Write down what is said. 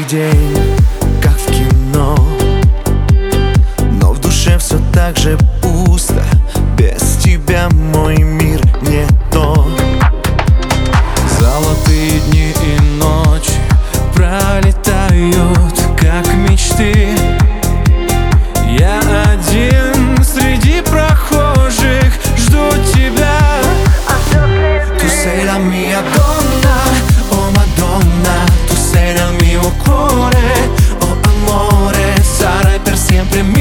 день, как в кино, но в душе все так же пусто. Без тебя мой мир не то. Золотые дни и ночи пролетают, как мечты. Я один среди прохожих, жду тебя. Tu sei la mia donna, oh Madonna. Tu sei nel mio cuore, oh amore. Sarai per sempre mia.